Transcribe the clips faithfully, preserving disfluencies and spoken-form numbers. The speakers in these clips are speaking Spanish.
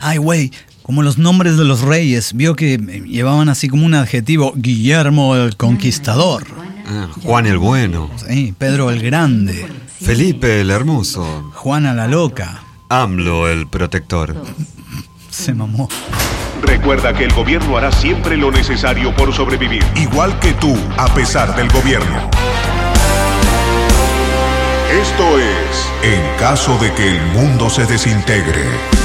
Ay, güey, como los nombres de los reyes. Vio que llevaban así como un adjetivo. Guillermo el Conquistador. Ah, Juan el Bueno. Sí, Pedro el Grande. Felipe el Hermoso. Juana la Loca. AMLO el Protector. Se mamó. Recuerda que el gobierno hará siempre lo necesario por sobrevivir. Igual que tú, a pesar del gobierno. Esto es En caso de que el mundo se desintegre.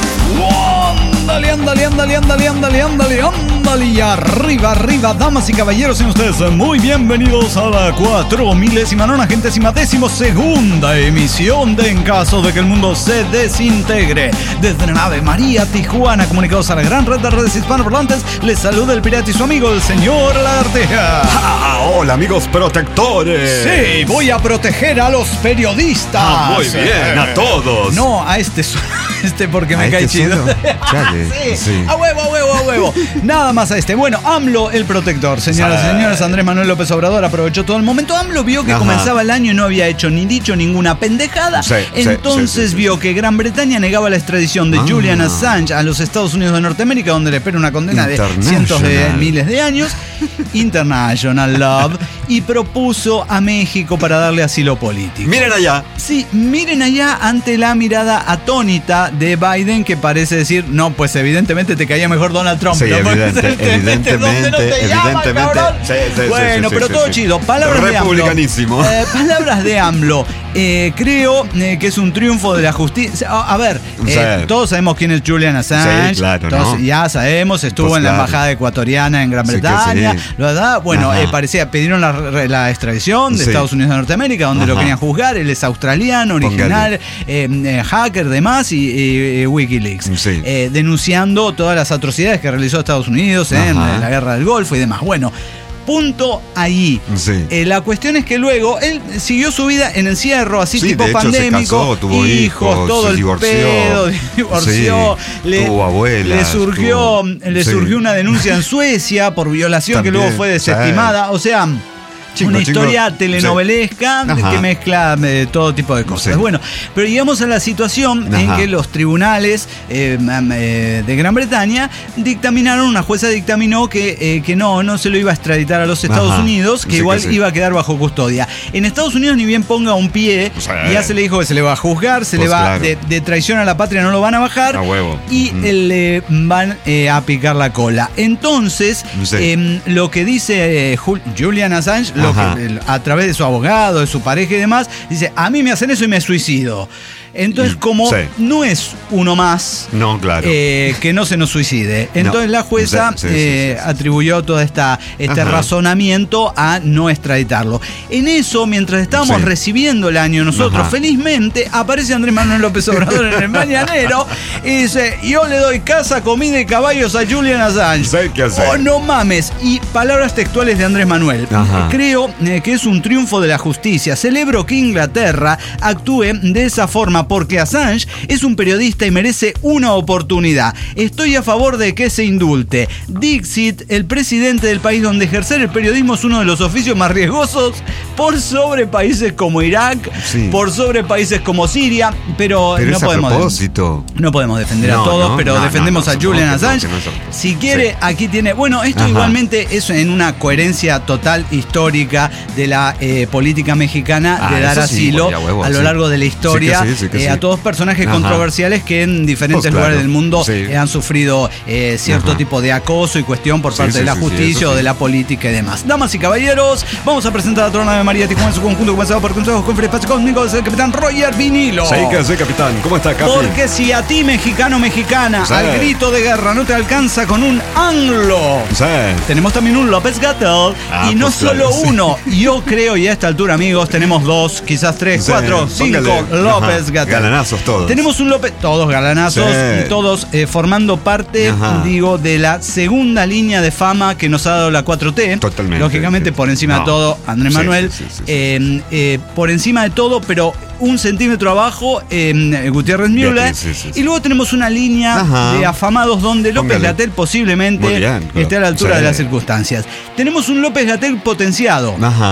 Ándale, ándale, ándale, ándale, ándale, ándale, ándale. Y arriba, arriba, damas y caballeros, sean ustedes muy bienvenidos a la cuatro milésima, nonagentésima, décimo segunda emisión de En caso de que el mundo se desintegre. Desde la nave María Tijuana, comunicados a la gran red de redes hispanoparlantes, les saluda el pirata y su amigo, el señor Lagartija. Ah, hola, amigos protectores. Sí, voy a proteger a los periodistas. Ah, muy bien, a todos. No, a este, este porque ¿A me este cae chido. solo? Chale, Sí, sí. a huevo, a huevo, a huevo. Nada más a este. Bueno, AMLO el protector. Señoras y Sí. señores, Andrés Manuel López Obrador aprovechó todo el momento. AMLO vio que Ajá. comenzaba el año y no había hecho ni dicho ninguna pendejada. Sí, sí, Entonces sí, sí, sí, vio sí. que Gran Bretaña negaba la extradición de Ah. Julian Assange a los Estados Unidos de Norteamérica, donde le espera una condena de International. cientos de miles de años. International Love. Y propuso a México para darle asilo político. Miren allá. Sí, miren allá ante la mirada atónita de Biden, que parece decir, no, pues evidentemente te caía mejor Donald Trump. Sí, ¿no? evidentemente, Evidentemente, ¿dónde no te evidentemente, llama, evidentemente. cabrón? Sí, sí, sí, bueno, sí, pero sí, todo sí. chido. Palabras de AMLO. Republicanísimo. Eh, palabras de AMLO. Eh, creo eh, que es un triunfo de la justicia. A, a ver, eh, Sí. todos sabemos quién es Julian Assange. Sí, claro, todos ¿no? ya sabemos, estuvo Pues en la claro. embajada ecuatoriana en Gran Sí que Bretaña. sí. ¿Verdad? Bueno, Ajá. eh, parecía, pidieron la, la extradición de Sí. Estados Unidos de Norteamérica, donde lo Ajá. querían juzgar. Él es australiano, original, Póngale. eh, eh, hacker, demás, y eh, eh, Wikileaks. Sí. Eh, denunciando todas las atrocidades que realizó Estados Unidos en Ajá. eh, la guerra del Golfo y demás. Bueno, punto ahí. Sí. Eh, la cuestión es que luego él siguió su vida en encierro, así Sí, tipo de hecho, se pandémico. casó, tuvo hijos, todo se el divorció. pedo, divorció. Sí, le, tuvo abuelas, le surgió, tuvo- le sí. surgió una denuncia en Suecia por violación que También, luego fue sí. desestimada. O sea, Chingo, una chingo. historia telenovelesca Sí. Ajá. que mezcla eh, todo tipo de cosas. Sí. Bueno, pero llegamos a la situación en Ajá. que los tribunales eh, eh, de Gran Bretaña dictaminaron, una jueza dictaminó que, eh, que no, no se lo iba a extraditar a los Estados Ajá. Unidos, que Sí, igual que sí. iba a quedar bajo custodia. En Estados Unidos ni bien ponga un pie, Sí. ya se le dijo que se le va a juzgar, se Pues le va claro. de, de traición a la patria, no lo van a bajar. A huevo. Y Ujú. eh, le van eh, a picar la cola. Entonces, Sí. eh, lo que dice eh, Jul- Julian Assange, lo Ajá. que, el- a través de su abogado, de su pareja y demás, dice, a mí me hacen eso y me suicido. Entonces, Mm, como sí. no es uno más, No, claro. eh, que no se nos suicide. Entonces la jueza Sí, sí, sí, eh, sí, sí, sí. atribuyó todo esta, este Ajá. razonamiento a no extraditarlo. En eso, mientras estábamos Sí. recibiendo el año nosotros, Ajá. felizmente, aparece Andrés Manuel López Obrador en el mañanero y dice, yo le doy casa, comida y caballos a Julian Assange. Sí, ¿qué hacer? Oh, no mames. Y palabras textuales de Andrés Manuel. Ajá. Creo eh, que es un triunfo de la justicia. Celebro que Inglaterra actúe de esa forma porque Assange es un periodista y merece una oportunidad. Estoy a favor de que se indulte. Dixit, el presidente del país donde ejercer el periodismo es uno de los oficios más riesgosos, por sobre países como Irak, Sí. por sobre países como Siria, pero, Pero no es a podemos propósito. no podemos defender No, a todos, no, pero no, defendemos no, no, a Julian no, que no, Assange. que no es a propósito. Si quiere, Sí. aquí tiene. Bueno, esto Ajá. igualmente es en una coherencia total histórica de la eh, política mexicana Ah, de dar eso sí, asilo güey, a huevo, a lo sí. largo de la historia Sí que sí, sí que eh, sí. a todos personajes Ajá. controversiales que en diferentes Pues claro, lugares del mundo sí. eh, han sufrido eh, cierto Ajá. tipo de acoso y cuestión por Sí, parte sí, de la sí, sí, justicia eso o sí. de la política y demás. Damas y caballeros, vamos a presentar a Trona de María Tijuana en su conjunto, comenzado por consejos con Espacio conmigo, es el capitán Roger Vinilo. Sí, ¿qué hace, capitán? ¿Cómo está, Capi? Porque si a ti, mexicano, mexicana, Sí. al grito de guerra no te alcanza con un anglo, Sí. tenemos también un López Gatell. Ah, Y no pues claro, solo sí. uno, yo creo, y a esta altura, amigos, tenemos dos, quizás tres, Sí, cuatro, cinco póngale. López Ajá, Gatell. galanazos todos. Tenemos un López, todos galanazos, Sí. y todos eh, formando parte, Ajá. digo, de la segunda línea de fama que nos ha dado la cuatro T. Totalmente, Lógicamente, sí. por encima No. de todo, Andrés Sí, Manuel. sí, sí, sí, sí. Eh, eh, por encima de todo, pero un centímetro abajo, eh, Gutiérrez Müller. Sí, sí, sí. Y luego tenemos una línea Ajá. de afamados donde López Póngale. Gatell posiblemente Muy bien, claro. esté a la altura Sí. de las circunstancias. Tenemos un López Gatell potenciado. Ajá.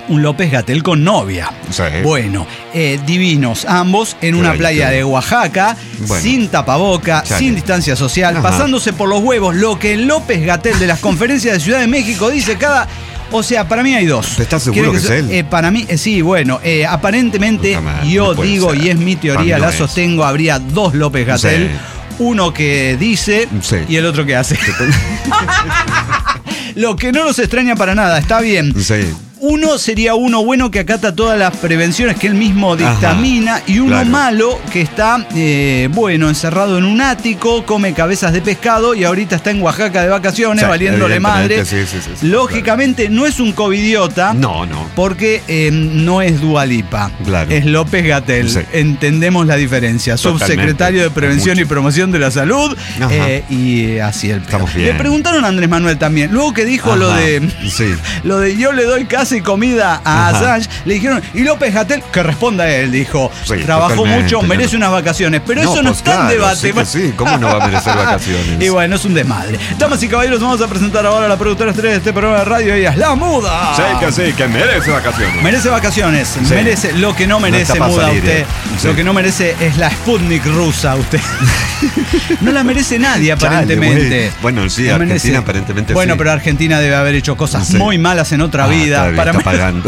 un López Gatell con novia. Sí. Bueno, eh, divinos ambos en una Qué playa bonito. de Oaxaca, Bueno. sin tapaboca, Chale. sin distancia social, Ajá. pasándose por los huevos lo que el López Gatell de las conferencias de Ciudad de México dice cada... O sea, para mí hay dos. ¿Estás seguro ¿Quieren que se- es él? eh, para mí, eh, sí, bueno, eh, aparentemente Puta madre, yo no puede digo, ser. y es mi Para teoría, mí no la es. sostengo, habría dos López Gatell. Sí. Uno que dice Sí. y el otro que hace. Lo que no nos extraña para nada, está bien. Sí. Uno sería uno bueno que acata todas las prevenciones que él mismo dictamina, y uno claro. malo que está, eh, bueno, encerrado en un ático, come cabezas de pescado y ahorita está en Oaxaca de vacaciones, Sí, valiéndole evidentemente, madre. sí, sí, sí, sí, Lógicamente no es un covidiota. No, no. Porque eh, no es Dua Lipa, Claro. es López Gatell. Sí. Entendemos la diferencia. Totalmente. Subsecretario de Prevención Mucho. y Promoción de la Salud. Ajá. eh, y así el Estamos pedo. bien. Le preguntaron a Andrés Manuel también. Luego que dijo lo Ajá. de Sí. lo de yo le doy casa y comida a Ajá. Assange, le dijeron, y López Gatell, que responda él, dijo, Sí, trabajó totalmente, mucho, no, merece no. unas vacaciones. Pero No, eso no pues está en claro, debate. sí que sí, ¿cómo no va a merecer vacaciones? Y bueno, es un desmadre. Damas y caballeros, vamos a presentar ahora a la productora estrella de este programa de radio. Ella es La Muda. Sí, que sí, que merece vacaciones. Merece vacaciones, Sí. merece lo que no No merece, está pa' Muda, salir, usted. eh. Sí. Lo que no merece es la Sputnik rusa, usted. No la merece nadie, Chale, aparentemente. güey. Bueno, sí, La Argentina merece. aparentemente Bueno, sí. pero Argentina debe haber hecho cosas Sí. muy malas en otra Ah, vida está bien, para, está pagando.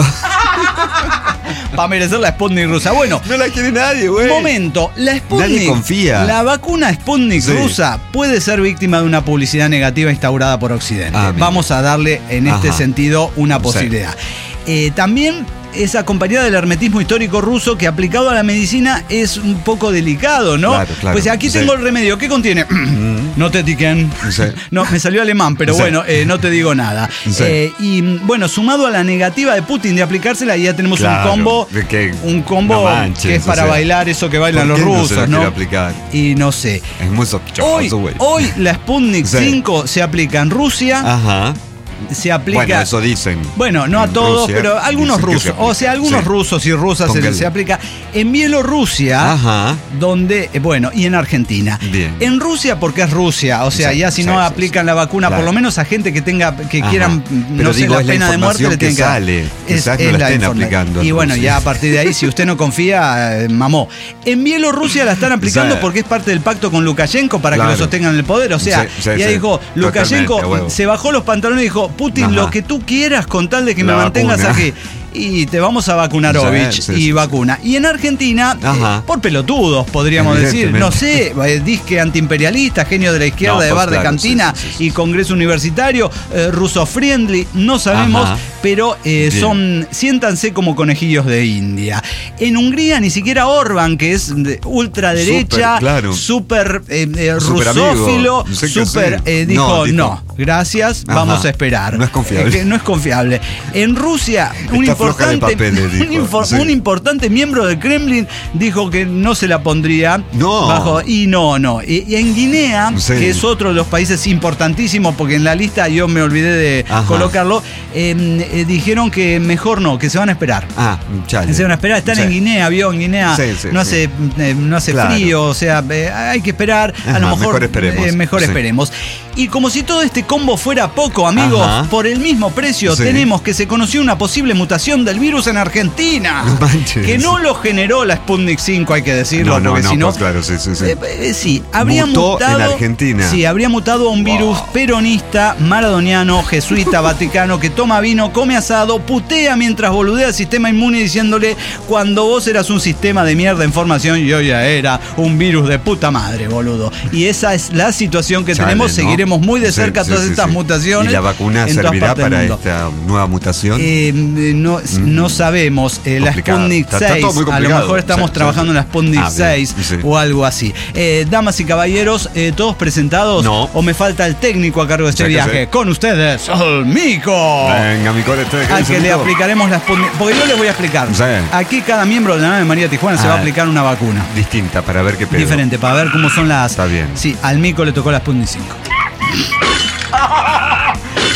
para merecer la Sputnik rusa. Bueno, No la quiere nadie, güey. momento, la Sputnik, Nadie confía. la vacuna Sputnik Sí. rusa puede ser víctima de una publicidad negativa instaurada por Occidente. Ah, mira. Vamos a darle en este Ajá. sentido una Sí. posibilidad. Eh, también es acompañada del hermetismo histórico ruso que aplicado a la medicina es un poco delicado, ¿no? Claro, claro. Pues aquí Sí. tengo el remedio. ¿Qué contiene? No te tiquen. Sí. No, me salió alemán, pero Sí. bueno, eh, no te digo nada. Sí. Eh, y bueno, sumado a la negativa de Putin de aplicársela, ya tenemos Claro, un combo, de que un combo no manches, que es o para sea, bailar eso que bailan ¿por los qué no se rusos, la ¿no? quiere aplicar? Y no sé. Es muy Hoy, sospechoso, güey. hoy la Sputnik Sí. cinco se aplica en Rusia, Ajá. se aplica... Bueno, eso dicen. Bueno, no a En todos, Rusia pero algunos dicen que se rusos. aplica. O sea, algunos Sí. rusos y rusas se, Póngale. se aplica. En Bielorrusia, Ajá. donde, eh, bueno, y en Argentina. Bien. En Rusia porque es Rusia. O sea, Sí, ya si sí, no sí, aplican sí. la vacuna, Claro. por lo menos a gente que tenga, que Ajá. quieran, Pero no sé, digo, la es la pena de muerte, información le que tienen que dar. sale. Quizás no la la estén informa- aplicando en Y bueno, Rusia. ya a partir de ahí, si usted no confía, eh, mamó. En Bielorrusia la están aplicando Sí. porque es parte del pacto con Lukashenko para Claro. que lo sostengan en el poder. O sea, Sí, sí, ya sí. dijo, Totalmente, Lukashenko a huevo. se bajó los pantalones y dijo, Putin, Ajá. lo que tú quieras con tal de que me La mantengas vacuna. aquí. Y te vamos a vacunar, Sí, Ovich, sí, y sí, vacuna. Y en Argentina, Ajá. eh, por pelotudos, podríamos decir, no sé, eh, disque antiimperialista, genio de la izquierda No, de pues bar de claro, cantina sí, sí, sí, y sí. congreso universitario, eh, ruso-friendly, no sabemos, Ajá. pero eh, Bien. son, siéntanse como conejillos de India. En Hungría ni siquiera Orban, que es de ultraderecha, Súper, claro. súper eh, eh, Súper rusófilo, amigo. Sé que súper, sí. eh, dijo, No, dijo, no, gracias, Ajá. vamos a esperar. No es confiable. que no es confiable. En Rusia, un Está floja de importante, papeles, dijo. un, infor- Sí. un importante miembro del Kremlin dijo que no se la pondría No. bajo. Y no, no. Y, y en Guinea, Sí. que es otro de los países importantísimos, porque en la lista yo me olvidé de Ajá. colocarlo, eh, eh, dijeron que mejor no, que se van a esperar. Ah, chale. Se van a esperar, están Sí. en Guinea, vio, en Guinea Sí, sí, no, sí. hace, eh, no hace Claro. frío, o sea, eh, hay que esperar, a Ajá, lo mejor mejor esperemos. eh, mejor Sí. esperemos. Y como si todo este combo fuera poco, amigos, Ajá. por el mismo precio Sí. tenemos que se conoció una posible mutación del virus en Argentina. No manches. Que no lo generó la Sputnik cinco, hay que decirlo, No, no, porque no, si no... pues claro, sí, sí, sí. Eh, eh, sí, habría Mutó mutado. en Argentina. Sí, habría mutado a un virus peronista, maradoniano, jesuita, vaticano, que toma vino, come asado, putea mientras boludea al sistema inmune diciéndole: cuando vos eras un sistema de mierda en formación, yo ya era un virus de puta madre, boludo. Y esa es la situación que Chale, tenemos. ¿no? Seguiremos muy de Sí, cerca sí, todas sí, estas sí. mutaciones. ¿Y la vacuna en todas servirá partes del para mundo. esta nueva mutación? Eh, no, no sabemos. Eh, la Complicado. Sputnik Está- está seis. todo muy A lo complicado. mejor estamos Sí, trabajando sí. en la Sputnik Ah, bien. seis Sí. o algo así. Eh, damas y caballeros, eh, ¿todos presentados? No. ¿O me falta el técnico a cargo de este Sí que viaje? sí. Con ustedes, el Mico. Venga, mi core, este, ¿qué Al dice que le Nico? aplicaremos la Sputnik. Porque yo les voy a explicar. Sí. Aquí cada miembro de la nave María Tijuana se va a Ah. aplicar una vacuna. Distinta, para ver qué pedo. Diferente, para ver cómo son las... Está bien. Sí, al Mico le tocó la Sputnik cinco.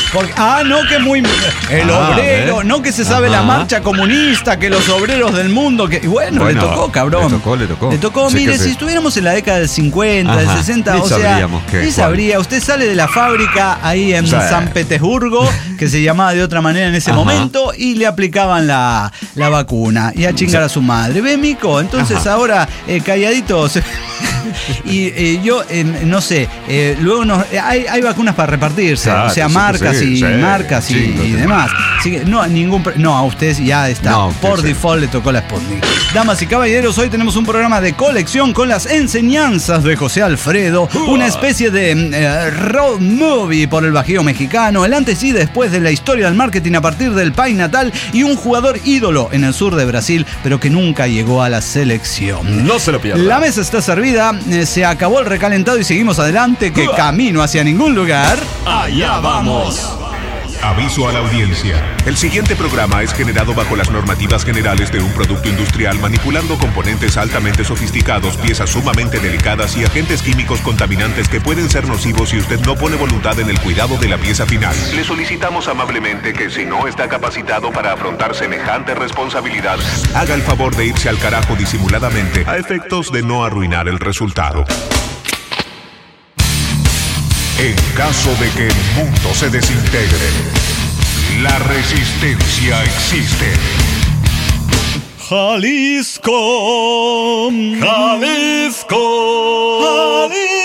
Porque, ah, no, que muy. El Ah, obrero, ¿ves? no que se sabe Ajá. la marcha comunista, que los obreros del mundo. Que, y bueno, Bueno, le tocó, cabrón. le tocó, le tocó. Le tocó, Sí, mire, que si sí. estuviéramos en la década del cincuenta, del Ajá, sesenta, ni o sea. sabríamos qué, Ni cuál. sabría. Usted sale de la fábrica ahí en Sí. San Petersburgo, que se llamaba de otra manera en ese Ajá. momento, y le aplicaban la, la vacuna. Y a chingar a su madre. ¿Ve, Mico? Entonces Ajá. ahora, eh, calladitos. Y eh, yo, eh, no sé, eh, luego nos, eh, hay, hay vacunas para repartirse, Claro, o sea, sí, marcas sí, y sí, marcas y, chingo, y sí. demás. Así que no, ningún, pre- no, a usted ya está. No, a usted Por sí. default le tocó la Sputnik. Damas y caballeros, hoy tenemos un programa de colección con las enseñanzas de José Alfredo, una especie de eh, road movie por el Bajío mexicano, el antes y después de la historia del marketing a partir del país natal y un jugador ídolo en el sur de Brasil, pero que nunca llegó a la selección. No se lo pierda. La mesa está servida, eh, se acabó el recalentado y seguimos adelante, que camino hacia ningún lugar. Allá vamos. Aviso a la audiencia. El siguiente programa es generado bajo las normativas generales de un producto industrial manipulando componentes altamente sofisticados, piezas sumamente delicadas y agentes químicos contaminantes que pueden ser nocivos si usted no pone voluntad en el cuidado de la pieza final. Le solicitamos amablemente que si no está capacitado para afrontar semejante responsabilidad, haga el favor de irse al carajo disimuladamente a efectos de no arruinar el resultado. En caso de que el mundo se desintegre, la resistencia existe. Jalisco, Jalisco,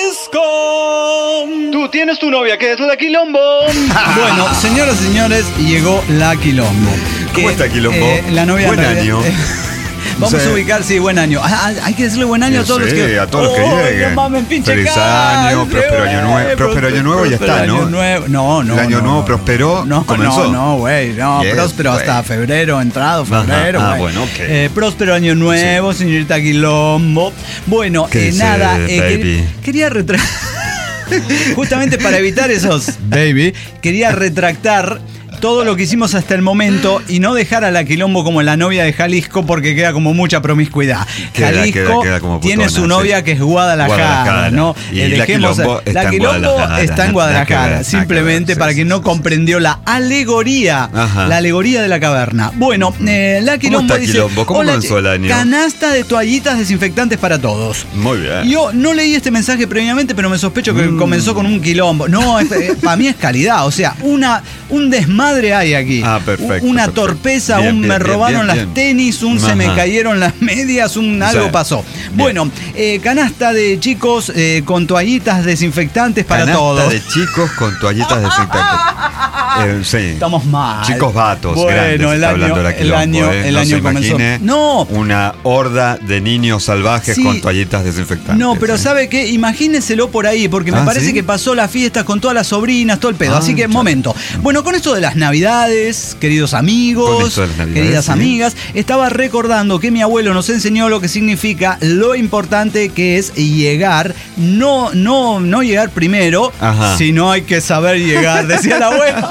Jalisco. Tú tienes tu novia que es la Quilombo. Bueno, señoras y señores, llegó la Quilombo. ¿Cómo Que, está Quilombo? eh, la novia Buen en realidad- año. Vamos Sí. a ubicar, sí, buen año. Ah, hay que decirle buen año a todos los Sí, que. a todos los que ¡Oh, lleguen. no mames, pinche Feliz cáncer, año, próspero año nuevo. güey, Próspero año nuevo ya próspero está, ¿no? año nuevo. No, no. El año no, nuevo no. prosperó, No, comenzó. no, no, güey. No, Yes, próspero güey. hasta febrero, entrado febrero. Ajá, ah, güey. bueno, ok. Eh, próspero año nuevo, señorita Quilombo. Bueno, ¿Qué eh, dice, nada. eh, baby? quer- quería retractar. Justamente para evitar esos, baby, quería retractar todo lo que hicimos hasta el momento y no dejar a la Quilombo como la novia de Jalisco porque queda como mucha promiscuidad. Queda, Jalisco queda, queda como tiene putona, su novia sí. que es Guadalajara, Guadalajara. ¿no? Y Eh, la dejemos- Quilombo está la en Quilombo Guadalajara. está en Nada que Guadalajara, ver, nada que simplemente ver, para sí, quien sí, no sí. comprendió la alegoría, Ajá. la alegoría de la caverna. Bueno, eh, la Quilombo está dice, Quilombo? ¿Cómo "Hola, comenzó el año?" Canasta de toallitas desinfectantes para todos. Muy bien. Yo no leí este mensaje previamente, pero me sospecho que Mm. comenzó con un quilombo. No, es- eh, para mí es calidad. O sea, una, un desmadre hay aquí. Ah, perfecto, Una perfecto. torpeza, Bien, un bien, me bien, robaron bien, las bien. tenis, un se me Ajá. cayeron las medias, un algo Sí. pasó. Bien. Bueno, eh, canasta de chicos eh, con toallitas desinfectantes para Canasta todos. de chicos con toallitas desinfectantes. Eh, sí. Estamos mal. Chicos vatos, Bueno, grandes, el está año, hablando la el Quilombo, año, ¿eh? el No año se comenzó. imagine No, una horda de niños salvajes Sí. con toallitas desinfectantes. no, pero ¿eh? ¿sabe qué? Imagíneselo por ahí, porque me Ah, parece ¿sí? que pasó las fiestas con todas las sobrinas, todo el pedo. Ah, Así que, ya. momento. Bueno, con esto de las navidades, queridos Con amigos, esto de las navidades, queridas sí. amigas, estaba recordando que mi abuelo nos enseñó lo que significa lo importante que es llegar, no, no, no llegar primero, Ajá. sino hay que saber llegar, decía el abuelo.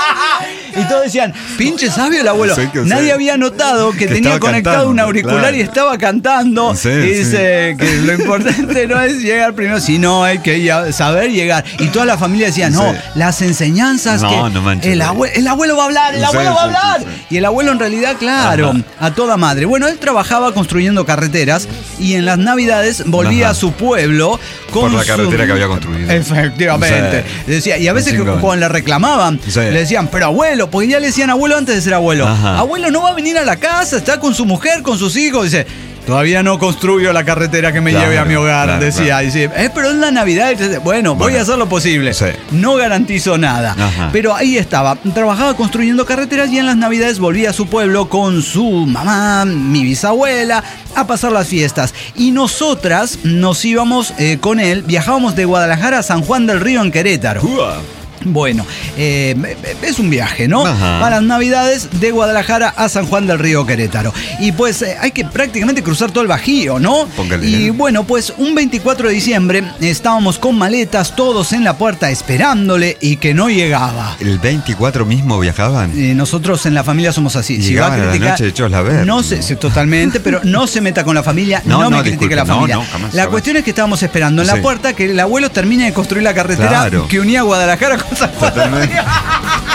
Y todos decían, pinche sabio el abuelo. Sí, que Nadie sí. había notado que, Que tenía estaba conectado un cantando, auricular claro. y estaba cantando. Sí, y sí. dice que lo importante no es llegar primero, sino hay que ya- saber llegar. Y toda la familia decía, no, Sí. las enseñanzas No, que no manches. el, abue- el abuelo va a hablar, el Sí, abuelo sí, va a sí, hablar. sí. Y el abuelo en realidad, claro, Ajá. a toda madre. Bueno, él trabajaba construyendo carreteras y en las navidades volvía Ajá. a su pueblo con Por la su- carretera que había construido. Efectivamente. Sí. Decía, y a veces que chingón. cuando le reclamaban, Sí. le decían, pero abuelo, porque ya le decían abuelo antes de ser abuelo. Ajá. Abuelo no va a venir a la casa, está con su mujer, con sus hijos. Dice, todavía no construyo la carretera que me Claro, lleve a mi hogar, claro, decía. claro. Dice, eh, pero es la Navidad. Entonces, bueno, voy Bueno. a hacer lo posible. Sí. No garantizo nada. Ajá. Pero ahí estaba. Trabajaba construyendo carreteras y en las Navidades volvía a su pueblo con su mamá, mi bisabuela, a pasar las fiestas. Y nosotras nos íbamos eh, con él, viajábamos de Guadalajara a San Juan del Río en Querétaro. Ua. Bueno, eh, es un viaje, ¿no? Ajá. Para las Navidades de Guadalajara a San Juan del Río Querétaro. Y pues eh, hay que prácticamente cruzar todo el Bajío, ¿no? Póngale. Y bueno, pues un veinticuatro de diciembre estábamos con maletas, todos en la puerta esperándole y que no llegaba. ¿El veinticuatro mismo viajaban? Eh, nosotros en la familia somos así. Llegaban a la noche hechos la ver. no se, sí, totalmente, pero no se meta con la familia, no, No, me no, critique disculpe, la no, familia. no, jamás, la jamás. cuestión es que estábamos esperando en la Sí. puerta que el abuelo termine de construir la carretera Claro. que unía Guadalajara con San Juan del Totalmente. Río.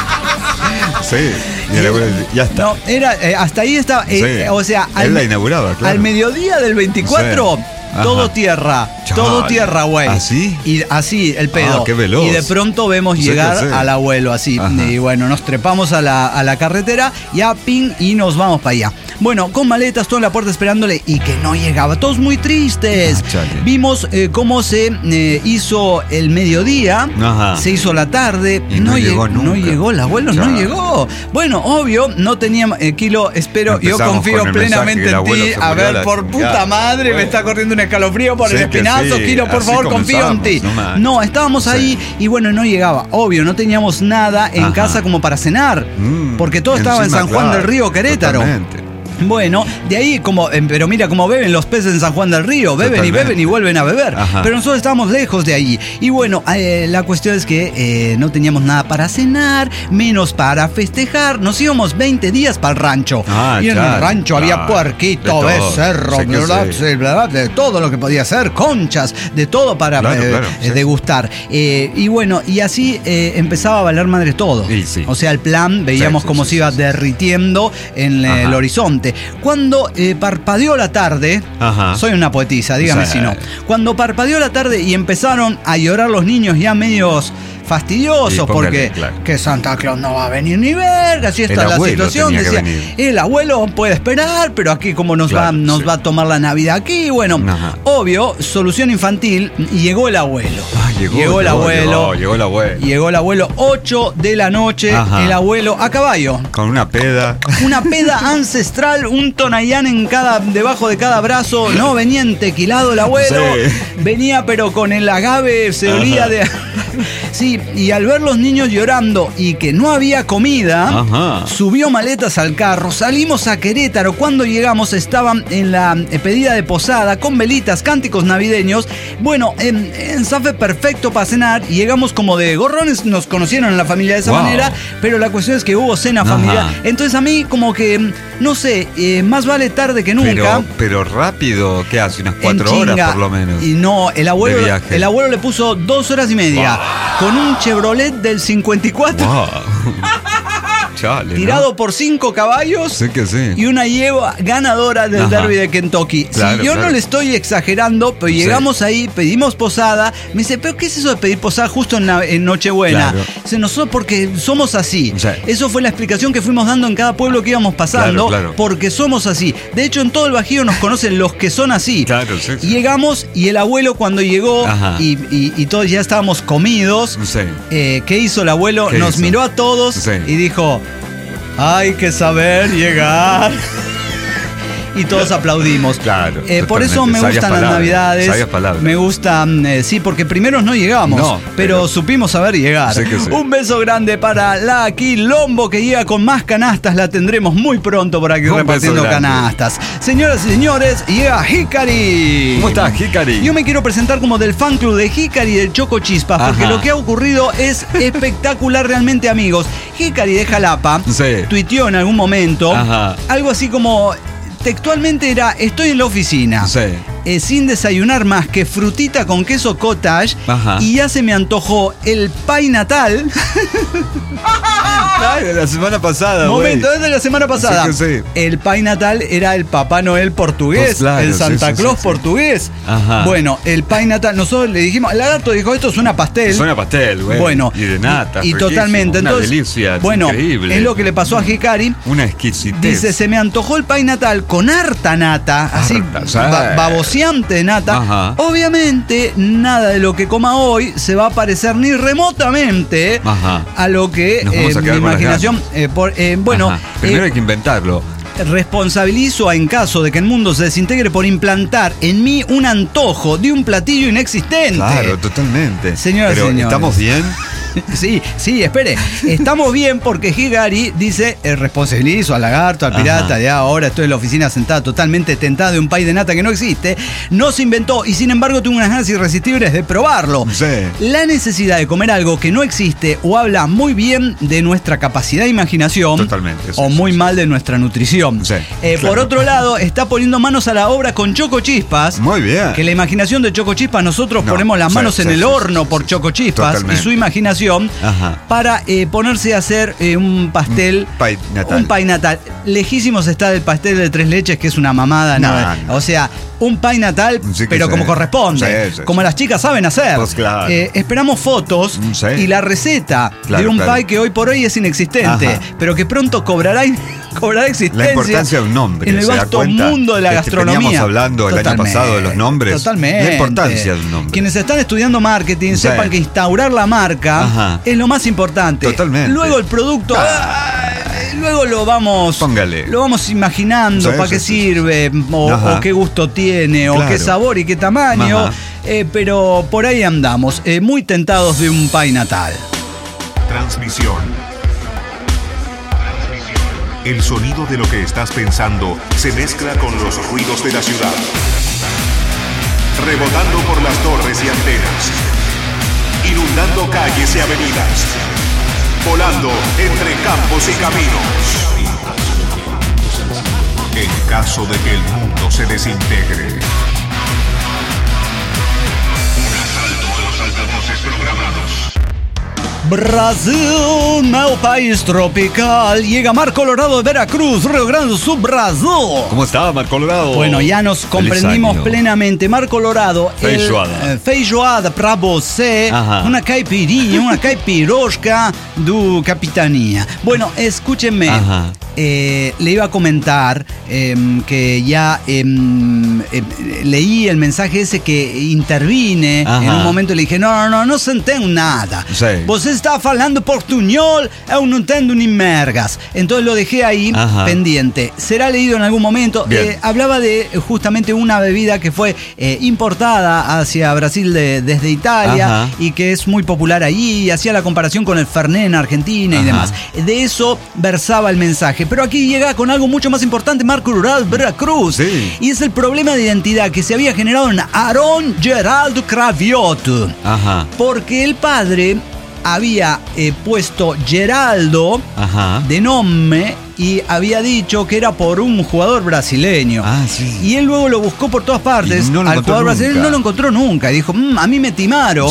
Sí, y el abuelo dice, ya está. No, era, eh, hasta ahí estaba. Eh, Sí. eh, o sea, Él la inauguraba, claro. al mediodía del veinticuatro, Sí. todo Ajá. tierra, Chale. todo tierra, güey. ¿Así? Y así, el pedo. Ah, qué veloz. Y de pronto vemos Sí, llegar que sí. al abuelo, así. Ajá. Y bueno, nos trepamos a la, a la carretera, ya ping, y nos vamos para allá. Bueno, con maletas, todo en la puerta esperándole, y que no llegaba. Todos muy tristes. Ah, chale. Vimos eh, cómo se eh, hizo el mediodía, Ajá. se hizo la tarde. Y no llegó lleg- No nunca. llegó, el abuelo no Chale. llegó. Bueno, obvio, no teníamos. Eh, Kilo, espero, yo Empezamos confío con el plenamente mensaje que el en abuelo ti. se A murió a ver, la por chingada. puta madre, me Bueno. está corriendo un escalofrío por Sí, el que espinazo. sí. Kilo, por Así favor, confío en ti. comenzamos, no más. No, estábamos Sí. ahí y bueno, no llegaba. Obvio, no teníamos nada en Ajá. casa como para cenar. Mm, Porque todo estaba en encima, San Juan claro, del Río, Querétaro. totalmente. Bueno, de ahí como, eh, pero mira cómo beben los peces en San Juan del Río, beben y Totalmente. beben y vuelven a beber. Ajá. Pero nosotros estábamos lejos de allí. Y bueno, eh, la cuestión es que eh, no teníamos nada para cenar, menos para festejar. Nos íbamos veinte días para el rancho. Ah, y en el claro, rancho había claro. puerquito, De todo. becerro, Sí que ¿verdad? sí. Sí, ¿verdad? De todo lo que podía ser, conchas, de todo para Claro, eh, claro, eh, sí. degustar. Eh, y bueno, y así eh, empezaba a valer madre todo. Y sí. O sea, el plan, veíamos Sí, sí, cómo sí, se iba sí, sí. derritiendo en eh, Ajá. el horizonte. Cuando eh, parpadeó la tarde, Ajá. soy una poetisa, dígame Sí. si no. Cuando parpadeó la tarde y empezaron a llorar los niños ya medios fastidiosos Y póngale, porque claro. que Santa Claus no va a venir ni verga, así está El la abuelo situación. tenía que Decía, venir. el abuelo puede esperar, pero aquí como nos, Claro, va, nos sí. va a tomar la Navidad aquí, bueno, Ajá. obvio, solución infantil, y llegó el abuelo. Ah, llegó, el llegó, abuelo. Llegó, llegó el abuelo. Llegó el abuelo, ocho de la noche, Ajá. el abuelo a caballo. Con una peda. Una peda ancestral, un tonayán en cada, debajo de cada brazo. No, venía entequilado el abuelo. Sí. Venía pero con el agave, se olía Ajá. de... Sí, y al ver los niños llorando y que no había comida, Ajá. subió maletas al carro, salimos a Querétaro. Cuando llegamos estaban en la eh, pedida de posada, con velitas, cánticos navideños. Bueno, en, en zafe perfecto para cenar. Y llegamos como de gorrones, nos conocieron en la familia de esa Wow. manera, pero la cuestión es que hubo cena Ajá. familiar. Entonces a mí como que, no sé, eh, más vale tarde que nunca. Pero, pero rápido, ¿qué hace? Unas en cuatro horas chinga. por lo menos. Y no, el abuelo, de viaje. el abuelo le puso dos horas y media con un Chevrolet del cincuenta y cuatro Wow. Chale, ¿no? tirado por cinco caballos. Sí que sí. Y una yegua ganadora del Ajá. derby de Kentucky. Claro, si yo claro. no le estoy exagerando, pero Sí. llegamos ahí, pedimos posada. Me dice, ¿pero qué es eso de pedir posada justo en, na- en Nochebuena? Claro. Dice, nosotros porque somos así. Sí. Eso fue la explicación que fuimos dando en cada pueblo que íbamos pasando. Claro, claro. Porque somos así. De hecho, en todo el Bajío nos conocen los que son así. Claro, sí, sí. Y llegamos y el abuelo cuando llegó Ajá. y, y- y todos ya estábamos comidos. Sí. Eh, ¿Qué hizo el abuelo? ¿Qué Nos hizo? miró a todos Sí. y dijo, hay que saber llegar. Y todos aplaudimos. Claro, Eh, por eso totalmente. me Sabias gustan las palabras, navidades. sabias palabras. Me gustan, eh, sí, porque primero no llegamos, No, pero, pero- supimos saber llegar. Sí que sí. Un beso grande para la Quilombo que llega con más canastas. La tendremos muy pronto por aquí Un beso repartiendo grande. canastas. Señoras y señores, llega Hikari. ¿Cómo estás, Hikari? Yo me quiero presentar como del fan club de Hikari y del Choco Chispas, porque Ajá. lo que ha ocurrido es espectacular realmente, amigos. Hikari de Jalapa Sí. tuiteó en algún momento Ajá. algo así como, textualmente era, estoy en la oficina. Sí. eh, sin desayunar más que frutita con queso cottage. Ajá. Y ya se me antojó el pay natal. Ay, de la semana pasada, güey. Momento, es de la semana pasada. Sí que sí. El pay natal era el Papá Noel portugués, Pues claro, el sí, Santa sí, Claus sí, sí. portugués. Ajá. Bueno, el pay natal, nosotros le dijimos, el lagarto dijo, esto es una pastel. Suena pastel, güey. Bueno, Y de nata. y, y riquísimo. totalmente. Una Entonces, delicia. es bueno, increíble. es lo que le pasó a Hikari. Una exquisitez. Dice, se me antojó el pay natal con harta nata, así Harta, sí. ba- baboseante de nata. Ajá. Obviamente, nada de lo que coma hoy se va a parecer ni remotamente Ajá. a lo que Nos vamos eh, a mi quedar con las imaginación. eh, por- eh, bueno, Ajá. Primero eh, hay que inventarlo. responsabilizo en caso de que el mundo se desintegre por implantar en mí un antojo de un platillo inexistente. Claro, totalmente. Señoras y Pero, señores. ¿estamos bien? Sí, sí, espere. Estamos bien porque Higari dice, eh, responsabilizo al lagarto, al pirata, Ajá. de ahora estoy en la oficina sentada totalmente tentada de un pay de nata que no existe. No se inventó y sin embargo tengo unas ganas irresistibles de probarlo. Sí. La necesidad de comer algo que no existe o habla muy bien de nuestra capacidad de imaginación. Totalmente, sí, O sí, muy sí. mal de nuestra nutrición. Sí, Eh, claro. Por otro lado, está poniendo manos a la obra con Choco Chispas. Muy bien. Que la imaginación de Choco Chispas, nosotros No, ponemos las sí, manos sí, en el sí, horno sí, por sí, Choco Chispas. totalmente. Y su imaginación invitación Ajá. para eh, ponerse a hacer eh, un pastel. Un pay natal. Un pay natal. Lejísimos está del pastel de tres leches, que es una mamada. No, ¿no? no. O sea, un pay natal, Sí que pero sí. como corresponde. Sí, sí, como sí. las chicas saben hacer. Pues claro. Eh, esperamos fotos Sí. y la receta Claro, de un claro. pay que hoy por hoy es inexistente, Ajá. pero que pronto cobrará, cobrará existencia. La importancia de un nombre. En el ¿se da vasto cuenta? mundo de la Este, gastronomía. Veníamos hablando el Totalmente, año pasado de los nombres. Totalmente. La importancia de un nombre. Quienes están estudiando marketing Sí. sepan que instaurar la marca Ajá. es lo más importante. Totalmente. Luego el producto. Ah. ay, luego lo vamos. Póngale. Lo vamos imaginando Sí, para sí, qué sí, sirve, o, Ajá. o qué gusto tiene, o Claro. qué sabor y qué tamaño. Ajá. Eh, pero por ahí andamos, eh, muy tentados de un pay natal. Transmisión. El sonido de lo que estás pensando se mezcla con los ruidos de la ciudad, rebotando por las torres y antenas, inundando calles y avenidas, volando entre campos y caminos. En caso de que el mundo se desintegre. Un asalto a los altavoces programados. Brasil, meu país tropical. Llega Mar Colorado de Veracruz, Río Grande do Sul, Brasil. ¿Cómo está, Mar Colorado? Bueno, ya nos comprendimos año. plenamente. Mar Colorado. el, Feijoada. eh, feijoada para você. Ajá. Una caipirinha, una caipirosca do Capitanía. Bueno, escúchenme. Ajá. Eh, le iba a comentar eh, que ya eh, eh, leí el mensaje ese que intervine. Ajá. En un momento le dije, no, no, no, no se entende nada. Sí. Você está falando portuñol, eu no entiendo ni mergas. Entonces lo dejé ahí Ajá. pendiente. Será leído en algún momento. Bien. Eh, hablaba de eh, justamente una bebida que fue eh, importada hacia Brasil de- desde Italia Ajá. y que es muy popular allí, y hacía la comparación con el Fernet en Argentina y Ajá. demás. De eso versaba el mensaje. Pero aquí llega con algo mucho más importante, Marco Rural, Veracruz. Sí. Y es el problema de identidad que se había generado en Aaron Geraldo Craviotto. Ajá. Porque el padre había eh, puesto Geraldo Ajá. de nombre y había dicho que era por un jugador brasileño. Ah, sí. Y él luego lo buscó por todas partes. Y no lo al encontró jugador brasileño nunca. no lo encontró nunca. Y dijo, "Mm, a mí me timaron. Sí.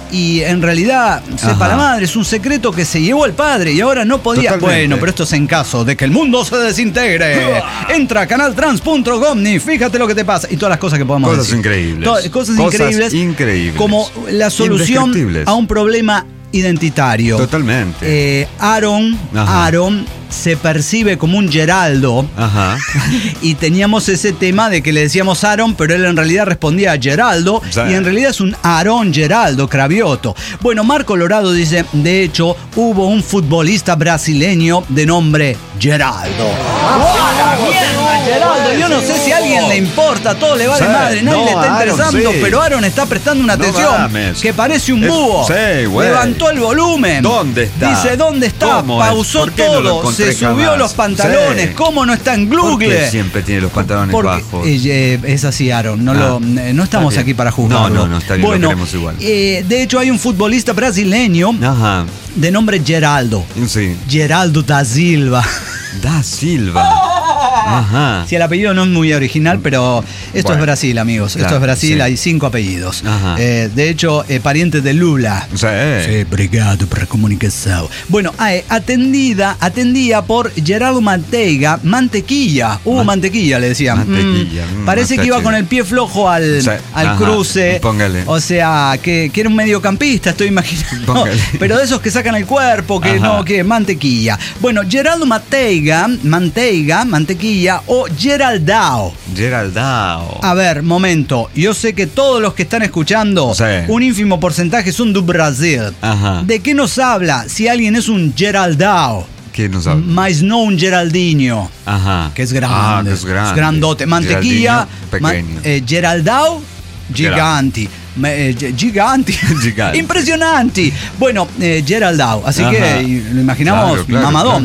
Y en realidad, sepa Ajá. la madre, es un secreto que se llevó el padre y ahora no podía. Totalmente. Bueno, pero esto es en caso de que el mundo se desintegre. Entra a canaltrans punto com y fíjate lo que te pasa. Y todas las cosas que podemos Cosas decir. increíbles. To- cosas, Cosas increíbles. increíbles. Como la solución Indescriptibles. a un problema identitario. Totalmente. Eh, Aaron, Ajá. Aaron se percibe como un Geraldo. Ajá. Y teníamos ese tema de que le decíamos Aaron, pero él en realidad respondía a Geraldo. Sí. Y en realidad es un Aaron Geraldo Craviotto. Bueno, Mar Colorado dice, de hecho, hubo un futbolista brasileño de nombre Geraldo. ¡Oh, mierda, Geraldo! Yo no sé si a alguien le importa, todo le vale Sí, madre, nadie no, le está Aaron, interesando, sí. pero Aaron está prestando una No atención mames. que parece un Es- búho. sí, güey. Levantó el volumen. ¿Dónde está? Dice, ¿dónde está? ¿Cómo es? Pausó ¿Por qué no lo todo, encontré se subió jamás? los pantalones. Sí. ¿Cómo no está en ¿Por Google? qué siempre tiene los pantalones Porque, bajos? eh, eh, es así, Aaron. No, Ah, lo, eh, no estamos está bien. aquí para juzgarlo. No, no, no, está bien, lo Bueno, queremos igual. eh, de hecho, hay un futbolista brasileño Ajá. de nombre Geraldo. Sí. Geraldo da Silva. Da Silva. Ajá. Si el apellido no es muy original, pero esto Bueno, es Brasil, amigos. Esto claro, es Brasil, sí. hay cinco apellidos. Ajá. Eh, de hecho, eh, pariente de Lula. Sí. Sí, obrigado por la comunicación. Bueno, eh, atendida, atendía por Geraldo Manteiga, mantequilla. Uh, Man- mantequilla, le decían. Mantequilla, Mm, mm, parece está que iba chido. con el pie flojo al, Sí, al ajá, cruce. póngale. O sea, que, que era un mediocampista, estoy imaginando. Póngale. Pero de esos que sacan el cuerpo, que Ajá. no, que mantequilla. Bueno, Geraldo Manteiga, Manteiga, mantequilla o Geraldao. Geraldao. A ver, momento. Yo sé que todos los que están escuchando, Sí. un ínfimo porcentaje son do Brasil. Ajá. ¿De qué nos habla si alguien es un Geraldao, ¿Qué nos habla? mas no un Geraldinho? Ajá. Que es grande. Ah, que es grande. grandote. Mantequilla. Geraldinho, ma- pequeño. eh, Geraldao, giganti. Ma- eh, gi- giganti. Giganti. Impresionanti. Bueno, eh, Geraldao. Así Ajá. que y- lo imaginamos Claro, claro, mamadón. claro.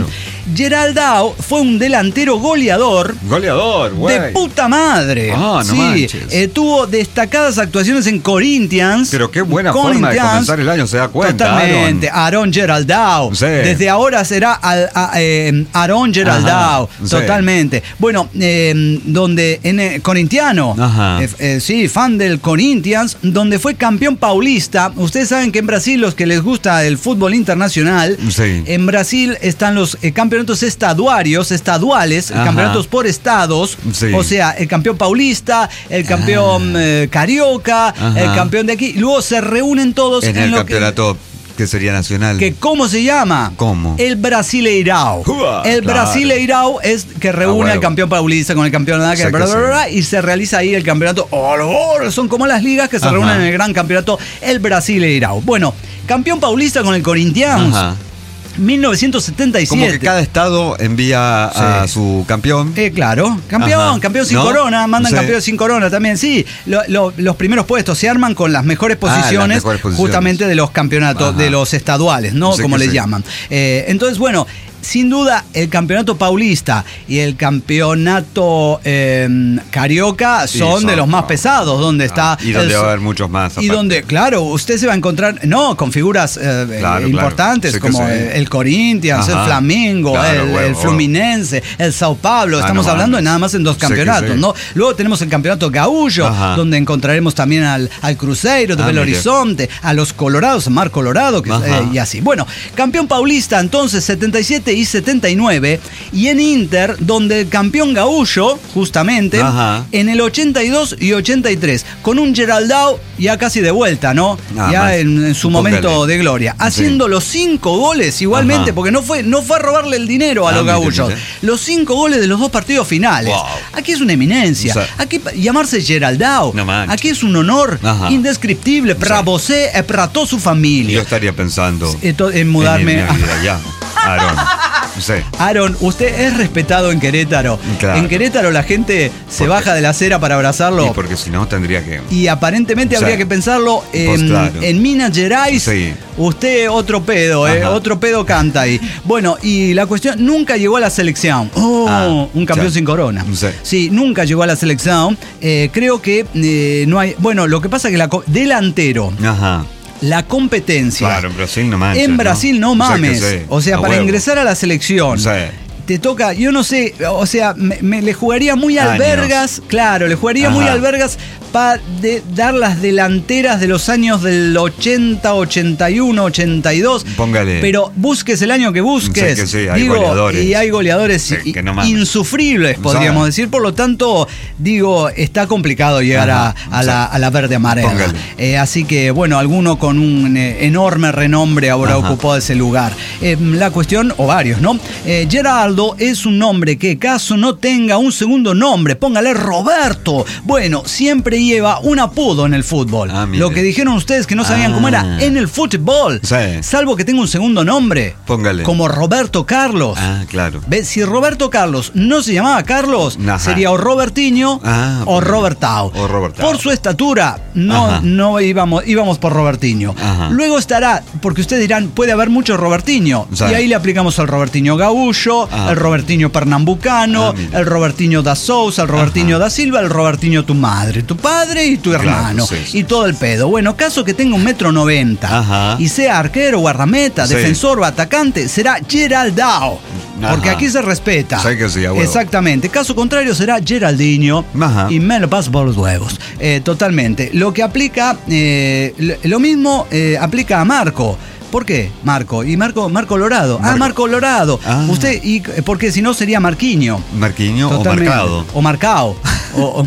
Geraldão fue un delantero goleador. Goleador, güey. De puta madre. Ah, no sí, manches. eh, tuvo destacadas actuaciones en Corinthians. Pero qué buena forma de comenzar el año, se da cuenta. Totalmente. Aaron Geraldão. Sí. Desde ahora será al, a, eh, Aaron Geraldão. Ajá, Totalmente. sí. Bueno, eh, donde en eh, corintiano. Ajá. Eh, eh, sí, fan del Corinthians, donde fue campeón paulista. Ustedes saben que en Brasil, los que les gusta el fútbol internacional, sí. en Brasil están los eh, campeonatos estaduarios, estaduales, Ajá. campeonatos por estados. Sí. O sea, el campeón paulista, el campeón Ah. eh, carioca, Ajá. el campeón de aquí. Luego se reúnen todos En en, el lo campeonato que, que sería nacional. que, que ¿cómo se llama? ¿Cómo? El Brasileirão. Uah, el claro. Brasileirão es que reúne Ah, al huevo. campeón paulista con el campeón de Sé que bla, bla, bla, bla, sí. y se realiza ahí el campeonato. Oh, oh, son como las ligas que se Ajá. reúnen en el gran campeonato, el Brasileirão. Bueno, campeón paulista con el Corinthians. Ajá. mil novecientos setenta y siete. Como que cada estado envía a Sí. su campeón. Eh, claro, campeón, Ajá. campeón sin ¿No? corona, mandan Sí. campeón sin corona también, sí. Lo- lo- los primeros puestos se arman con las mejores Ah, las posiciones, mejores posiciones. justamente de los campeonatos, Ajá. de los estaduales, ¿no? Sí Como que les sí. llaman. Eh, entonces, bueno, sin duda, el campeonato paulista y el campeonato eh, carioca Sí, son, son, de los más no. pesados, donde está... Y donde el- va a haber muchos más. y aparte. donde, claro, usted se va a encontrar, no, con figuras eh, Claro, eh, importantes claro. Sí que como sí. el, el Corinthians, Ajá. el Flamengo, Claro, el, huevo, el Fluminense, el Sao Paulo. Ah, Estamos no hablando de mames. nada más en dos Sí que campeonatos, sí. ¿no? Luego tenemos el campeonato gaúcho, Ajá. donde encontraremos también al, al Cruzeiro de Ah, Belo mire. Horizonte, a los Colorados, Mar Colorado, que, Ajá. eh, y así. Bueno, campeón paulista entonces setenta y siete y setenta y nueve, y en Inter, donde el campeón gaúcho, justamente, Ajá. en el ochenta y dos y ochenta y tres, con un Geraldão ya casi de vuelta, ¿no? Nada ya más. en, en su Póngale. momento de gloria, haciendo los cinco goles igualmente, Ajá. porque no fue, no fue a robarle el dinero a Ah, los mire, gaúchos. mire. Los cinco goles de los dos partidos finales. Wow. Aquí es una eminencia. O sea, Aquí pa- llamarse Geraldão. No manches. Aquí es un honor Ajá. indescriptible para sea, você y para toda su familia. Yo estaría pensando Esto- en mudarme. en irme a vivir allá. Aaron. No sé. Aaron, usted es respetado en Querétaro. Claro. En Querétaro la gente se Porque- baja de la acera para abrazarlo. Y porque si no tendría que. Y aparentemente O sea, habría que pensarlo en, pues claro. en Minas Gerais. Sí. Usted otro pedo, ¿eh? Ajá. Otro pedo canta ahí. Bueno, y la cuestión, nunca llegó a la selección. Oh, Ah, un campeón ya. sin corona. Sí. Sí, nunca llegó a la selección. Eh, creo que eh, no hay... Bueno, lo que pasa es que la co- delantero, Ajá. la competencia... Claro, en Brasil no manches. en Brasil no, O sea que mames. sí, O sea, a para huevo. ingresar a la selección... Sí. Te toca, yo no sé, o sea, me, me- le jugaría muy Años. albergas, claro, le jugaría muy Ajá. albergas para dar las delanteras de los años del ochenta, ochenta y uno, ochenta y dos. Póngale. Pero busques el año que busques. Sé que sí, hay digo, goleadores. y hay goleadores Sí, i- que no mames. insufribles, podríamos O sea. decir. Por lo tanto, digo, está complicado llegar a, Ajá. a O sea, la, a la verde amarela. póngale. Eh, así que, bueno, alguno con un eh, enorme renombre habrá Ajá. ocupado ese lugar. Eh, la cuestión, o varios, ¿no? Eh, Geraldo es un nombre que, caso no tenga un segundo nombre, póngale Roberto. Bueno, siempre lleva un apodo en el fútbol. Ah, mire. Lo que dijeron ustedes que no sabían cómo era Ah. en el fútbol. Sí. Salvo que tenga un segundo nombre. Póngale. Como Roberto Carlos. Ah, claro. ¿Ves? Si Roberto Carlos no se llamaba Carlos, Ajá. sería o Robertinho Ah, o por- Robertao. o Robertao. Por su estatura, no, Ajá. no íbamos, íbamos por Robertinho. Ajá. Luego estará, porque ustedes dirán, puede haber mucho Robertinho. Sí. Y ahí le aplicamos al Robertinho Gaúcho, Ah. el Robertinho Pernambucano, Ah, mira. el Robertinho da Souza, el Robertinho Ajá. da Silva, el Robertinho tu madre, tu padre y tu Claro, hermano. sí, sí, y todo el pedo. Bueno, caso que tenga un metro noventa Ajá. y sea arquero, guardameta, Sí. defensor o atacante, será Geraldão. Porque Ajá. aquí se respeta. Sí que sí, a huevo. Exactamente. Caso contrario será Geraldinho. Ajá. Y me lo paso por los huevos. Eh, totalmente. Lo que aplica, eh, lo, lo mismo eh, aplica a Marco. ¿Por qué? Marco. Y Marco, Marco Lorado. Ah, Marco. Marco Lorado. Ah. Usted, y porque si no sería Marquiño. Marquiño o Totalmente. Marcado. O Marcao. o, o,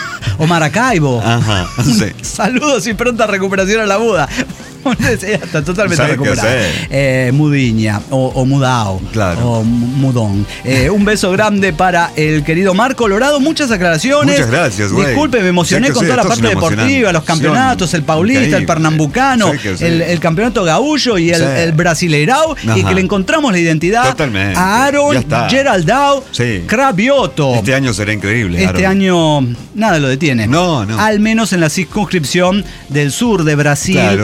o Maracaibo. Ajá. Sí. Saludos y pronta recuperación a la muda. Está totalmente ¿Sabe qué recuperado. hacer? Eh, Mudiña o, o Mudao. Claro. O mu- Mudón. Eh, un beso grande para el querido Marco Lorado. Muchas aclaraciones. Muchas gracias, güey. Disculpe, me emocioné Sé que con sí, toda la esto es parte una deportiva, emocionante. los campeonatos, el paulista, el Increíble. pernambucano, Sé que sí. el, el campeonato gaúcho y el, Sí. el brasileirao. Y Ajá. que le encontramos la identidad Totalmente. a Aaron Ya está. Geraldão Sí. Cravioto. Este año será increíble. Este Aaron. año nada lo detiene. No, no. Al menos en la circunscripción del sur de Brasil, Claro, sí. en lo que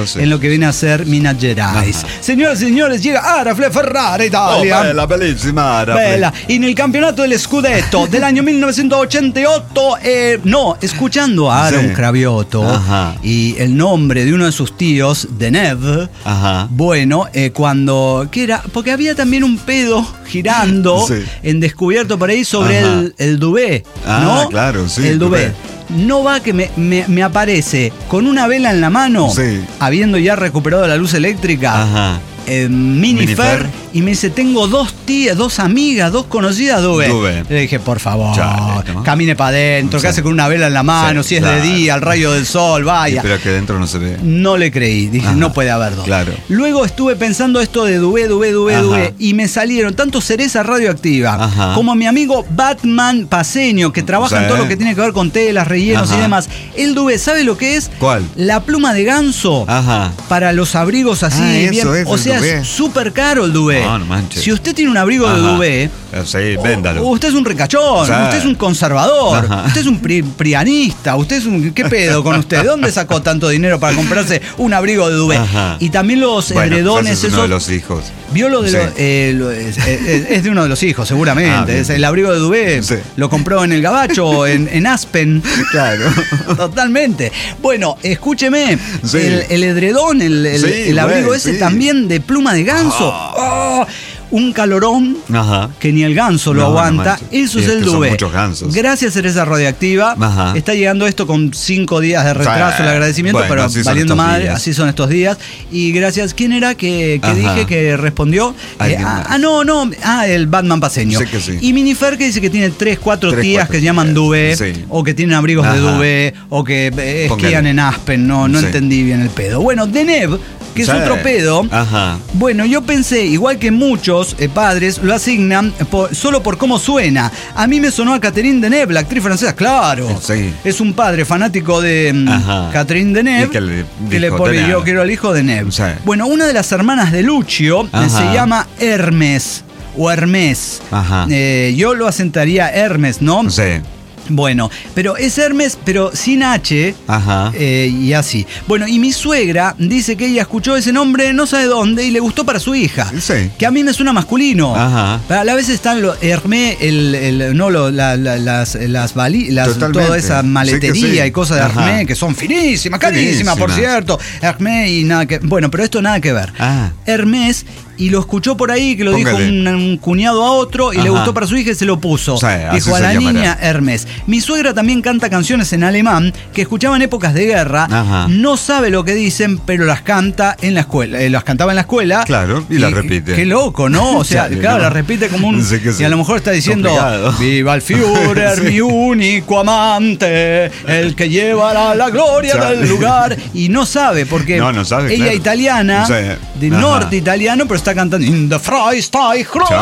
que viene a ser Minas Gerais. Ajá. Señoras y señores, llega Arafle Ferrara, Italia. Oh, bella, bellísima Arafle. Bella. En el campeonato del Scudetto del año mil novecientos ochenta y ocho, eh, no, escuchando a Aaron sí. Cravioto Ajá. y el nombre de uno de sus tíos, Deneuve, Ajá. bueno, eh, cuando, ¿qué era? Porque había también un pedo girando sí. en descubierto por ahí sobre el, el Duvet, ¿no? Ah, claro, sí. El Duvet. No va que me, me, me aparece con una vela en la mano, sí. habiendo ya recuperado la luz eléctrica, Ajá. Eh, Minifer, y me dice, tengo dos tías, dos amigas, dos conocidas Duvet. Duvet. Le dije, por favor, Chale, ¿no? camine para adentro, sí. que hace con una vela en la mano, sí, si es claro. de día, al rayo del sol, vaya. Pero que dentro no se ve. No le creí, dije, Ajá. no puede haber dos. Claro. Luego estuve pensando esto de Duvet, Duvet, Duvet, Duvet, y me salieron tanto cereza radioactiva, Ajá. como mi amigo Batman Paseño, que trabaja sí. en todo lo que tiene que ver con telas, rellenos Ajá. y demás. El Duvet, ¿sabe lo que es? ¿Cuál? La pluma de ganso Ajá. para los abrigos así, ah, eso, bien. Eso, o sea, es súper caro el Duvet. No, no manches. Si usted tiene un abrigo Ajá. de Duvet, sí, véndalo. Usted es un ricachón, o sea, usted es un conservador, Ajá. usted es un pri prianista, usted es un... ¿Qué pedo con usted? ¿De dónde sacó tanto dinero para comprarse un abrigo de Duvet? Ajá. Y también los bueno, edredones... Pues es uno de los hijos. ¿Vio lo de sí. los, eh, lo, es, es, es de uno de los hijos, seguramente. Ah, es el abrigo de Duvet. Sí. Lo compró en el Gabacho, en, en Aspen. Claro. Totalmente. Bueno, escúcheme. Sí. El, el edredón, el, el, sí, el abrigo bueno, ese sí. también de pluma de ganso. Oh. Oh. Un calorón Ajá. que ni el ganso lo no, aguanta. No Eso es, es el Duvet. Muchos gansos. Gracias, Cereza Radioactiva. Ajá. Está llegando esto con cinco días de retraso, sí. el agradecimiento, bueno, pero valiendo madre, así son estos días. Y gracias. ¿Quién era que, que dije que respondió? Eh, ah, ah, no, no. Ah, el Batman Paseño. Sí que sí. Y Minifer que dice que tiene tres, cuatro tres, tías cuatro, que se llaman Duvet, sí. o que tienen abrigos Ajá. de Duvet, o que eh, esquían Póngale. en Aspen. No, no sí. entendí bien el pedo. Bueno, Deneuve, que es sí. otro pedo. Ajá. Bueno, yo pensé, igual que muchos eh, padres lo asignan por, solo por cómo suena. A mí me sonó a Catherine Deneuve, la actriz francesa, claro. Sí. Es un padre fanático de Ajá. Catherine Deneuve que le, que le pone yo quiero al hijo de Deneuve. Sí. Bueno, una de las hermanas de Lucio Ajá. se llama Hermes o Hermes. Ajá. Eh, yo lo asentaría Hermes, ¿no? Sí. Bueno, pero es Hermes, pero sin H. Ajá. Eh, y así. Bueno, y mi suegra dice que ella escuchó ese nombre no sabe dónde y le gustó para su hija. Sí. Que a mí me suena masculino. Ajá. A la vez están los Hermé, el, el, no, lo, la, la, las, las, bali, las toda esa maletería sí sí. y cosas de Ajá. Hermé que son finísimas, carísimas, por cierto. Hermé y nada que. Bueno, pero esto nada que ver. Ah. Hermes. Y lo escuchó por ahí, que lo Póngale. dijo un, un cuñado a otro, y Ajá. le gustó para su hija y se lo puso. O sea, dijo a la llamará. niña Hermes. Mi suegra también canta canciones en alemán que escuchaba en épocas de guerra. Ajá. No sabe lo que dicen, pero las canta en la escuela. Eh, las cantaba en la escuela. Claro, y, y las repite. Qué loco, ¿no? O sea, claro, claro ¿no? las repite como un... Sí sí. Y a lo mejor está diciendo, complicado. Viva el Führer, mi único amante, el que lleva la, la gloria Chale. del lugar. Y no sabe, porque no, no sabe, ella claro. italiana, o sea, de Ajá. norte italiano, pero está cantando in the Freistadt,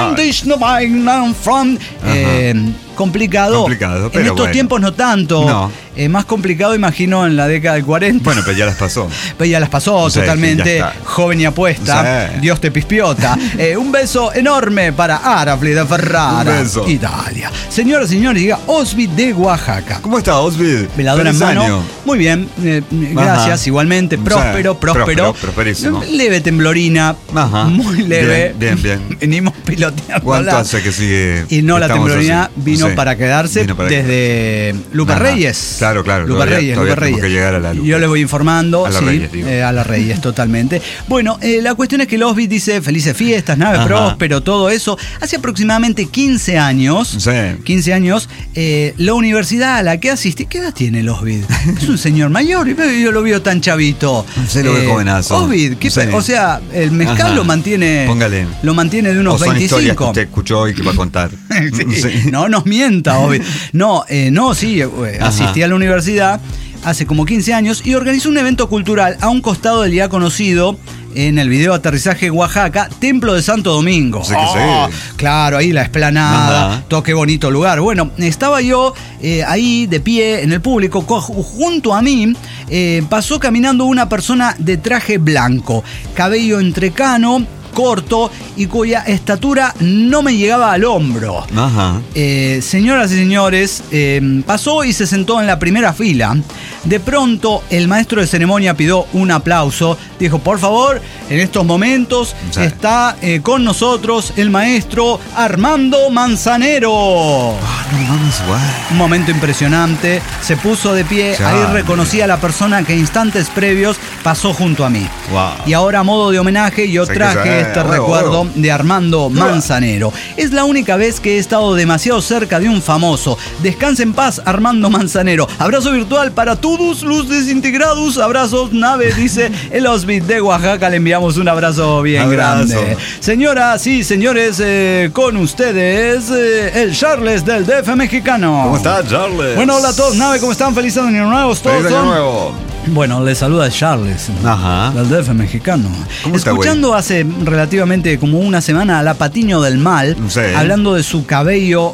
from eh, complicado. complicado pero en estos bueno. tiempos no tanto. No. Eh, más complicado, imagino, en la década del cuarenta. Bueno, pero ya las pasó. Pero ya las pasó sí, totalmente. Joven y apuesta. Sí. Dios te pispiota. eh, un beso enorme para Arafle de Ferrara, un beso. Italia. Señoras y señores, llega Osvid de Oaxaca. ¿Cómo está, Osvid? Veladora en mano. Año. Muy bien. Eh, gracias, Ajá. igualmente. Próspero, sí. próspero. próspero prosperísimo. Leve temblorina. Ajá. Muy leve. Bien, bien. bien. Venimos piloteando. ¿Cuánto hace que sigue? Y no, la temblorina vino, sí. para quedarse vino para desde Lupe Ajá. Reyes. Claro, claro. Lupe todavía, Reyes, todavía Lupe Reyes. Que llegar a la Lupe. Yo les voy informando. A la sí, Reyes, digo. Eh, a la Reyes, totalmente. Bueno, eh, la cuestión es que el Osvid dice felices fiestas, nave Ajá. próspero, todo eso. Hace aproximadamente quince años, sí. quince años, eh, la universidad a la que asistí, ¿qué edad tiene el Osvid? Es un señor mayor, y yo lo veo tan chavito. Se lo ve eh, jovenazo. Osvid, ¿qué sí. o sea, el mezcal Ajá. lo mantiene. Póngale. Lo mantiene de unos o son veinticinco. Historias que usted escuchó y que va a contar. sí. Sí. No nos mienta, Osvid. No, eh, no, sí, eh, asistí a la universidad hace como quince años y organizó un evento cultural a un costado del ya conocido en el video Aterrizaje Oaxaca, Templo de Santo Domingo. Sí que oh, sí. Claro, ahí la explanada, Ajá. todo qué bonito lugar. Bueno, estaba yo eh, ahí de pie en el público, junto a mí eh, pasó caminando una persona de traje blanco, cabello entrecano, corto y cuya estatura no me llegaba al hombro. Ajá. Eh, señoras y señores, eh, pasó y se sentó en la primera fila. De pronto, el maestro de ceremonia pidió un aplauso. Dijo, por favor, en estos momentos Sí. está eh, con nosotros el maestro Armando Manzanero. Ah, no mames, guay. Un momento impresionante. Se puso de pie. Ya, Ahí reconocí a la persona que instantes previos pasó junto a mí. Wow. Y ahora, a modo de homenaje, yo Sé que traje se- este huevo, recuerdo huevo. de Armando Manzanero. Es la única vez que he estado demasiado cerca de un famoso. Descanse en paz, Armando Manzanero. Abrazo virtual para todos los desintegrados. Abrazos, nave, dice el Osbit de Oaxaca. Le enviamos un abrazo bien Abrazo. grande. Señoras y señores, eh, con ustedes, eh, el Charles del D F mexicano. ¿Cómo estás, Charles? Bueno, hola a todos, nave, ¿cómo están? Feliz año nuevo, todos. Feliz año son? nuevo. Bueno, les saluda Charles, Ajá. del D F mexicano. ¿Cómo está, Escuchando hace relativamente como una semana a la Patiño del Mal, Sí. hablando de su cabello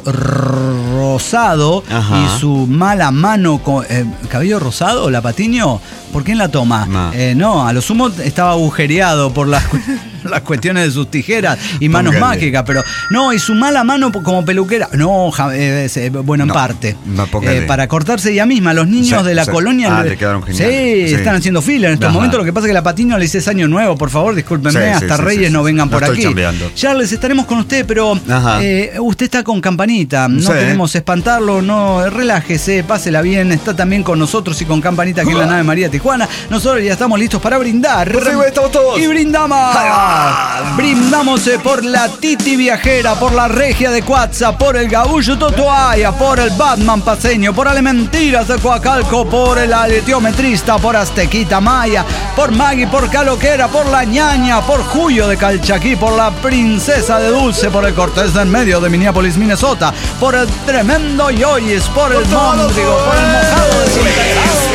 rosado Ajá. y su mala mano. Con, eh, ¿Cabello rosado, la Patiño? ¿Por qué en la toma? No. Eh, no, a lo sumo estaba agujereado por las, cu- las cuestiones de sus tijeras y manos Póngale. mágicas, pero no, y su mala mano como peluquera. No, ja- eh, es, eh, bueno, en No, parte. no, póngale. Eh, para cortarse ella misma, los niños Sí, de la sí. colonia. Ah, le- le quedaron Sí, geniales. Sí. están haciendo fila en estos Ajá. momentos. Lo que pasa es que la Patiño le dice es año nuevo, por favor, discúlpenme, Sí, sí, hasta sí, Reyes sí, no sí. vengan No por estoy aquí. chambeando. Charles, estaremos con usted, pero Ajá. eh, usted está con Campanita, no Sí. queremos espantarlo, no, relájese, pásela bien, está también con nosotros y con Campanita aquí en la nave María Tijuana. Nosotros ya estamos listos para brindar. Pues sí, güey, estamos todos. Y brindamos. Brindamos eh, por la Titi Viajera, por la Regia de Cuatza, por el Gaullo Totoaya, por el Batman Paseño, por Alementiras de Coacalco, por el Aletiometrista, por Aztequita Maya, por Maggie, por Caloquera, por la Ñaña, por Julio de Calchaquí, por la Princesa de Dulce, por el Cortés del Medio de Minneapolis, Minnesota, por el Tremendo Yoyis, por el Móndrigo, por el Mojado de Desintegrado.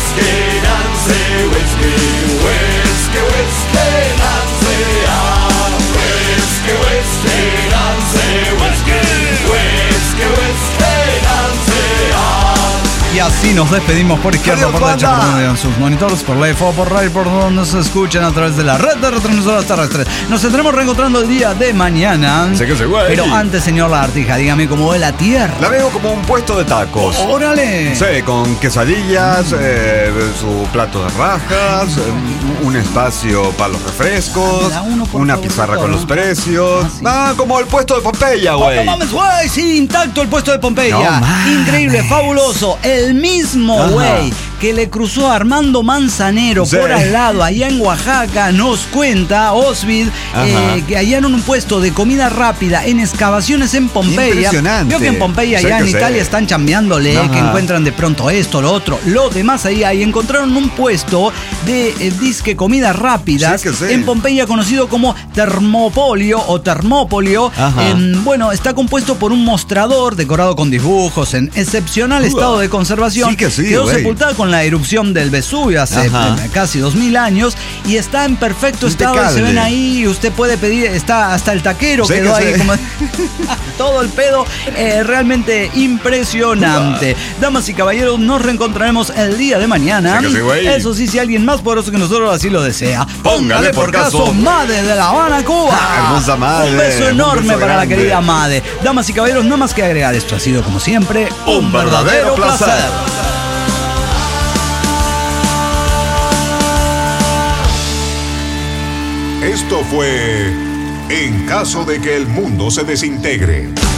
Y así nos despedimos por izquierda, Adiós, por derecha, por banda. donde vean sus monitores, por la info, por radio, por donde se escuchan a través de la red de retransmisoras terrestres. Nos estaremos reencontrando el día de mañana. Sé que se güey. Pero antes, señor Lagartija, dígame cómo es la tierra. La veo como un puesto de tacos. ¡Órale! Sí, con quesadillas, eh, su plato de rajas, eh, un espacio para los refrescos, Dame la uno, por una favor, pizarra doctor. con los precios. Ah, sí. Ah, como el puesto de Pompeya, ¡Oh, güey. no mames, güey! Sí, intacto el puesto de Pompeya. No mames. Increíble, fabuloso. El mismo Ajá. güey que le cruzó a Armando Manzanero Sí. por al lado, allá en Oaxaca, nos cuenta Osvid Ajá. eh, que hallaron un puesto de comida rápida en excavaciones en Pompeya. Impresionante. Veo que en Pompeya, Sé allá que en sé. Italia, están chambeándole, Ajá. que encuentran de pronto esto, lo otro, lo demás ahí. Ahí encontraron un puesto de eh, disque comidas rápidas Sí que sé. en Pompeya, conocido como Termopolio o Termópolio. Ajá. Em, bueno, está compuesto por un mostrador decorado con dibujos en excepcional Uah. estado de conservación. Sí que sí, Quedó güey. sepultada con la erupción del Vesubio hace Ajá. eh, casi dos mil años y está en perfecto estado. Impecable. Se ven ahí, usted puede pedir, está hasta el taquero, Sí quedó que ahí sí. como todo el pedo, eh, realmente impresionante. Damas y caballeros, nos reencontraremos el día de mañana. Sí que sí, güey. Eso sí, si alguien más poderoso que nosotros así lo desea. Póngale por caso. Made de La Habana, Cuba. Ah, hermosa Made. Un beso Un enorme beso para la grande. querida Made. Damas y caballeros, no más que agregar. Esto ha sido, como siempre, Un verdadero placer. Esto fue En caso de que el mundo se desintegre.